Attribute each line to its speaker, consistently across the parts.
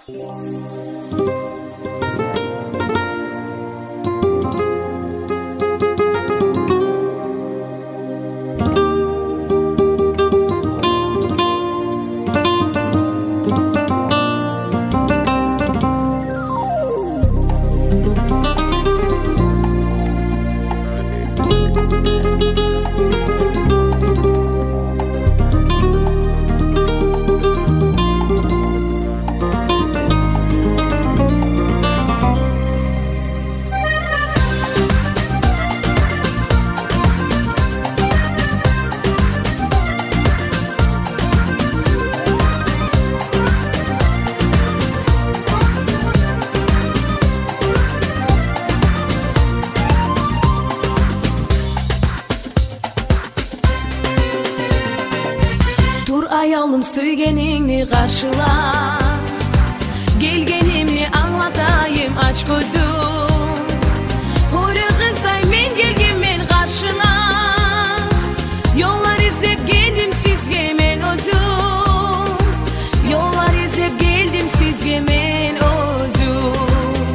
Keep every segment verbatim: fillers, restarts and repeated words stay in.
Speaker 1: Ayalım söygenini karşıla, gelgenimni anlatayım aç gözüm. Huri kızday men gelgem men karşına, yollar izlep geldim sizge men özüm. Yollar izlep geldim sizge men özüm.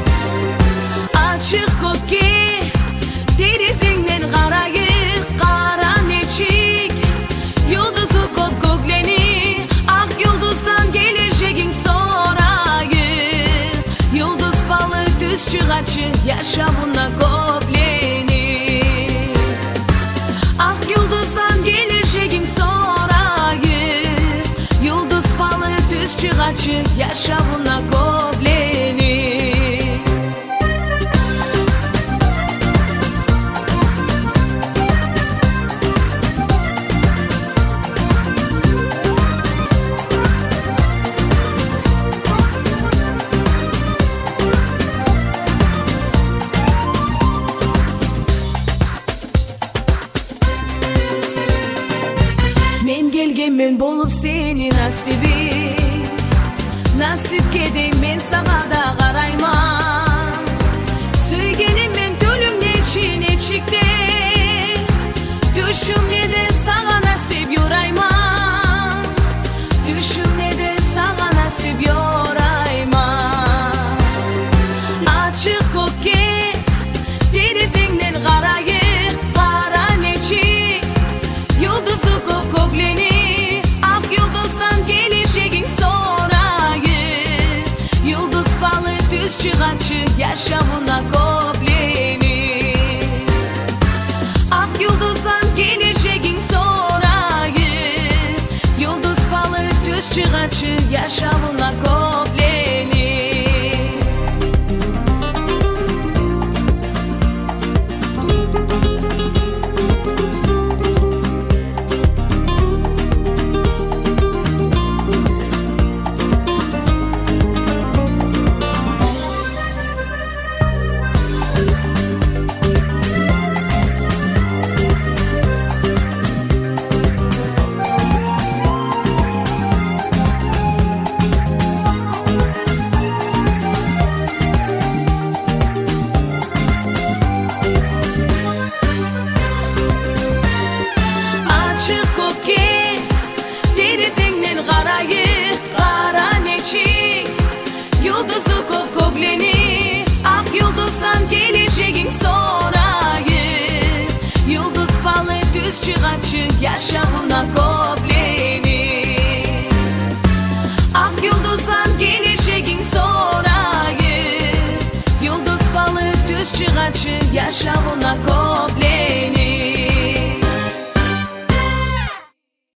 Speaker 1: Açık koki derizingden karayık kara neçik, yıldızı kop kokleni çıgaçı yaşamına kopleni. Ah yıldızdan geleceğin sorayı, yıldız falı düz çıgaçı yaşamına kopleni. Men bolup seni nasibi, nasip kedeyim men sana da karayman. Söygenim men tölüm neçi neçikte, düşüm ne de sana nasip yorayman. Düşüm ne de sana nasip yorayman. Açık koke derizinden karayık kara neçi, yıldızı kokokleni. Çıgaçı yaşamına kopleni. Ah yıldızdan geleceğin sorayı, yıldız falı düz çıgaçı yaşamına kopleni. Yıldızı kop kokleni. Ah yıldızdan geleceğin sorayı, yıldız falı düz çıgaçı yaşamına kopleni. Ah yıldızdan geleceğin sorayı, yıldız falı düz çıgaçı yaşamına kopleni.